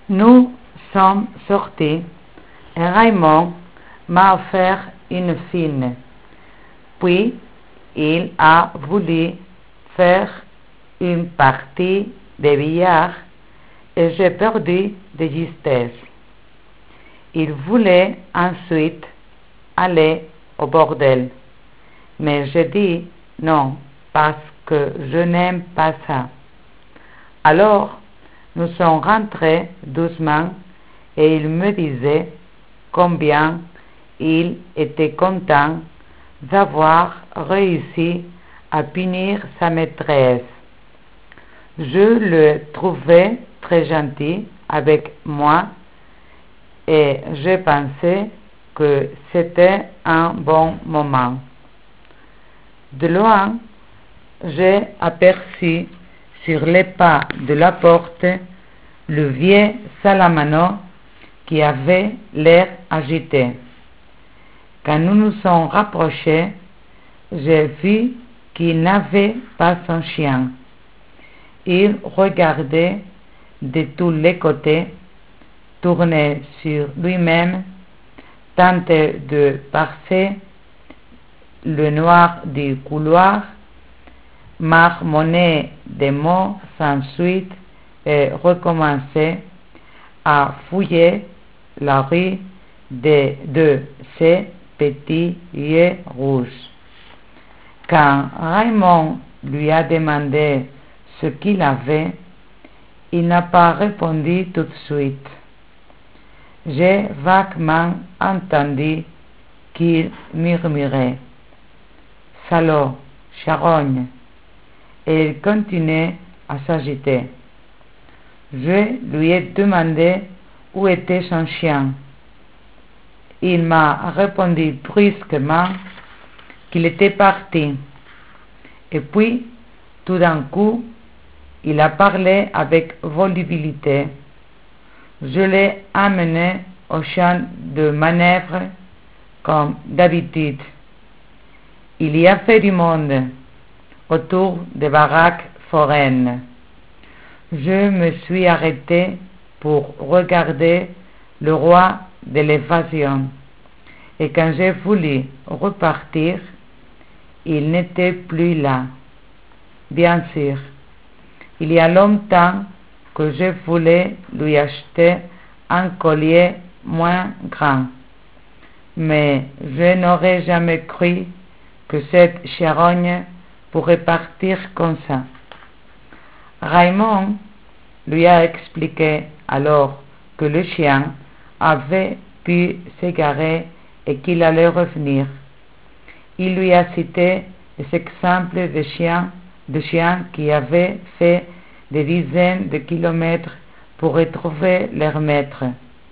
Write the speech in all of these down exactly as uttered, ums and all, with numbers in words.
Nous sommes sortis et Raymond m'a offert une fine. Puis, il a voulu faire une partie de billard et j'ai perdu de justesse. Il voulait ensuite aller au bordel, mais j'ai dit non parce que je n'aime pas ça. Alors, nous sommes rentrés doucement et il me disait combien il était content d'avoir réussi à punir sa maîtresse. Je le trouvais très gentil avec moi et je pensais que c'était un bon moment. De loin, j'ai aperçu sur les pas de la porte le vieux Salamano qui avait l'air agité. Quand nous nous sommes rapprochés, j'ai vu qu'il n'avait pas son chien. Il regardait de tous les côtés, tourné sur lui-même, tentait de passer le noir du couloir, marmonnait des mots sans suite et recommençait à fouiller la rue de, de ses petits yeux rouges. Quand Raymond lui a demandé ce qu'il avait, il n'a pas répondu tout de suite. J'ai vaguement entendu qu'il murmurait « Salaud, charogne !» et il continuait à s'agiter. Je lui ai demandé où était son chien. Il m'a répondu brusquement qu'il était parti. Et puis, tout d'un coup, il a parlé avec volubilité. Je l'ai amené au champ de manœuvre comme d'habitude. Il y a fait du monde autour des baraques foraines. Je me suis arrêté pour regarder le roi de l'évasion. Et quand j'ai voulu repartir, il n'était plus là. Bien sûr, il y a longtemps que je voulais lui acheter un collier moins grand, mais je n'aurais jamais cru que cette charogne pourrait partir comme ça. Raymond lui a expliqué alors que le chien avait pu s'égarer et qu'il allait revenir. Il lui a cité des exemples de chiens, de chiens qui avaient fait des dizaines de kilomètres pour retrouver leur maître.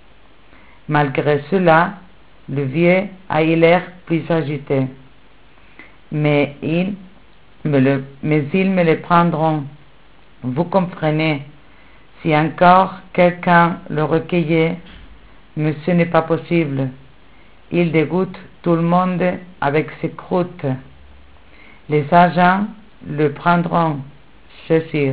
Malgré cela, le vieux a eu l'air plus agité. Mais ils me le, mais ils me le prendront. Vous comprenez, si encore quelqu'un le recueillait, mais ce n'est pas possible. Il dégoûte tout le monde avec ses croûtes. Les agents le prendront, c'est sûr.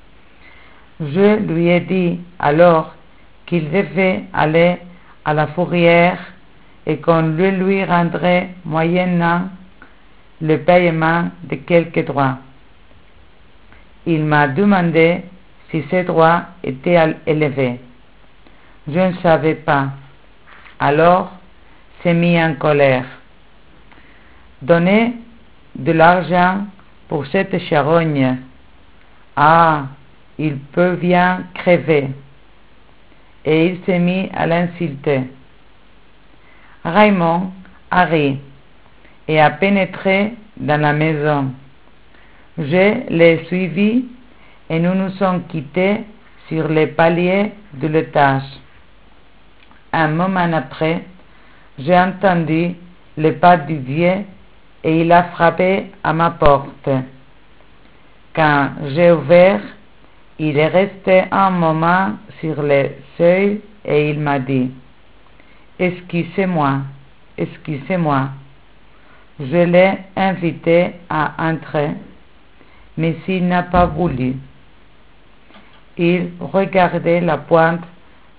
Je lui ai dit alors qu'il devait aller à la fourrière et qu'on le lui rendrait moyennant le paiement de quelques droits. Il m'a demandé si ces droits étaient élevés. Je ne savais pas. Alors, s'est mis en colère. Donner de l'argent pour cette charogne. Ah, il peut bien crever. Et il s'est mis à l'insulter. Raymond a ri et a pénétré dans la maison. Je l'ai suivi et nous nous sommes quittés sur les paliers de l'étage. Un moment après, j'ai entendu le pas du vieux et il a frappé à ma porte. Quand j'ai ouvert, il est resté un moment sur le seuil et il m'a dit « Excusez-moi, excusez-moi ». Je l'ai invité à entrer, mais il n'a pas voulu. Il regardait la pointe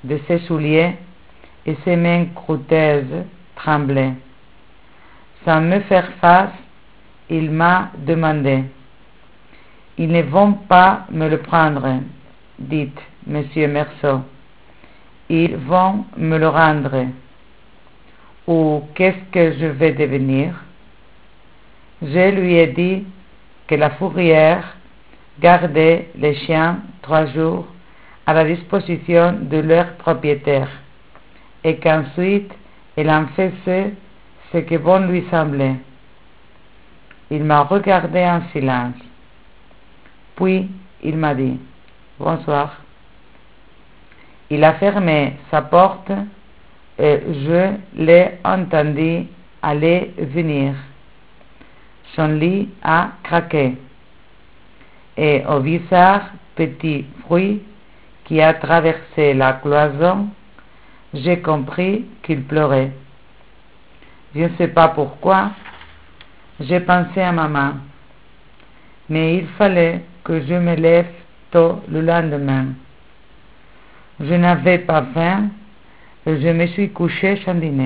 de ses souliers et ses mains croûteuses tremblaient. Sans me faire face, il m'a demandé: « Ils ne vont pas me le prendre, dites, monsieur Meursault. Ils vont me le rendre. Ou qu'est-ce que je vais devenir ?» Je lui ai dit que la fourrière gardait les chiens trois jours à la disposition de leur propriétaire et qu'ensuite elle en faisait ce que bon lui semblait. Il m'a regardé en silence. Puis il m'a dit « Bonsoir ». Il a fermé sa porte et je l'ai entendu aller venir. Son lit a craqué et au bizarre petit bruit qui a traversé la cloison, j'ai compris qu'il pleurait. Je ne sais pas pourquoi, j'ai pensé à maman, mais il fallait que je me lève tôt le lendemain. Je n'avais pas faim et je me suis couché sans dîner.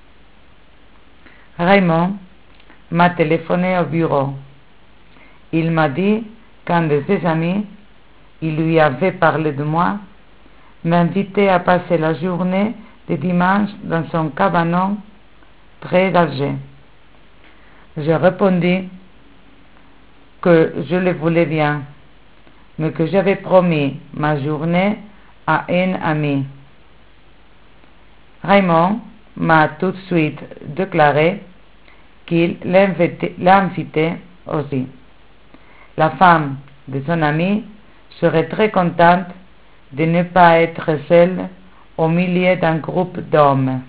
Raymond m'a téléphoné au bureau. Il m'a dit qu'un de ses amis, il lui avait parlé de moi, m'invitait à passer la journée de dimanche dans son cabanon près d'Alger. J'ai répondu que je le voulais bien, mais que j'avais promis ma journée à un ami. Raymond m'a tout de suite déclaré qu'il l'invitait aussi. La femme de son ami serait très contente de ne pas être seule au milieu d'un groupe d'hommes.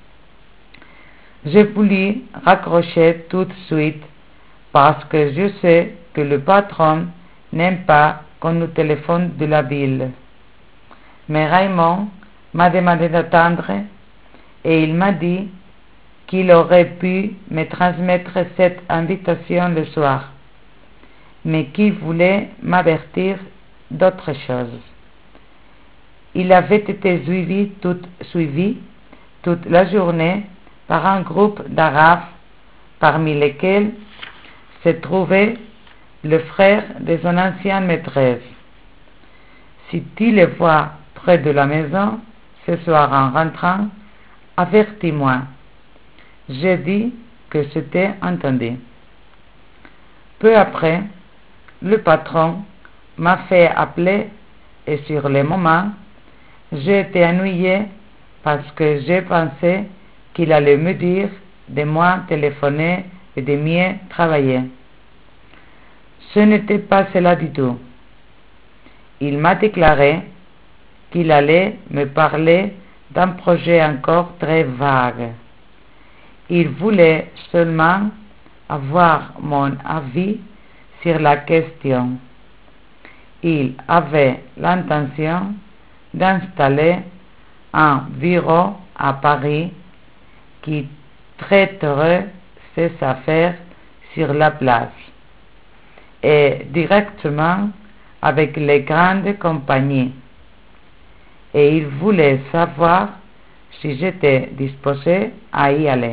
Je voulus raccrocher tout de suite parce que je sais que le patron n'aime pas qu'on nous téléphone de la ville. Mais Raymond m'a demandé d'attendre et il m'a dit qu'il aurait pu me transmettre cette invitation le soir, mais qu'il voulait m'avertir d'autre chose. Il avait été suivi toute, suivi toute la journée par un groupe d'Arabes, parmi lesquels se trouvait le frère de son ancienne maîtresse. Si tu le vois près de la maison, ce soir en rentrant, avertis-moi. J'ai dit que c'était entendu. Peu après, le patron m'a fait appeler et sur le moment, j'ai été ennuyé parce que j'ai pensé qu'il allait me dire de moins téléphoner et de mieux travailler. Ce n'était pas cela du tout. Il m'a déclaré qu'il allait me parler d'un projet encore très vague. Il voulait seulement avoir mon avis sur la question. Il avait l'intention d'installer un bureau à Paris qui traiterait ses affaires sur la place et directement avec les grandes compagnies. Et il voulait savoir si j'étais disposé à y aller.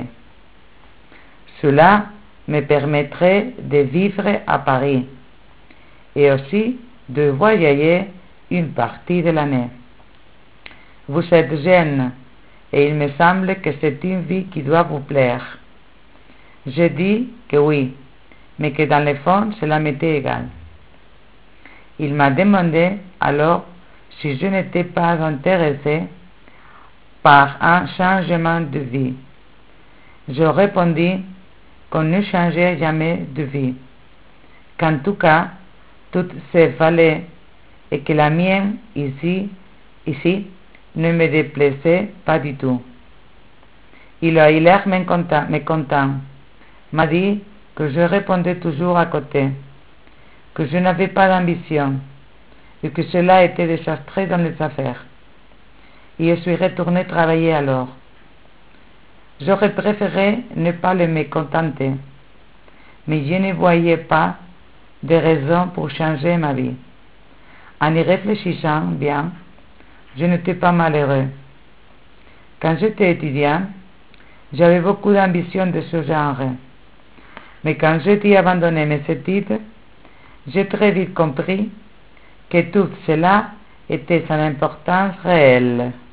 Cela me permettrait de vivre à Paris et aussi de voyager une partie de l'année. Vous êtes jeune et il me semble que c'est une vie qui doit vous plaire. J'ai dit que oui, mais que dans le fond, cela m'était égal. Il m'a demandé alors si je n'étais pas intéressé par un changement de vie. Je répondis qu'on ne changeait jamais de vie, qu'en tout cas, toutes ces valait et que la mienne ici, ici, ne me déplaisait pas du tout. Il a eu l'air mécontent, m'a dit que je répondais toujours à côté, que je n'avais pas d'ambition et que cela était désastreux dans les affaires. Et je suis retourné travailler alors. J'aurais préféré ne pas le mécontenter, mais je ne voyais pas de raison pour changer ma vie. En y réfléchissant bien, je n'étais pas malheureux. Quand j'étais étudiant, j'avais beaucoup d'ambition de ce genre. Mais quand j'ai dû abandonner mes études, j'ai très vite compris que tout cela était sans importance réelle.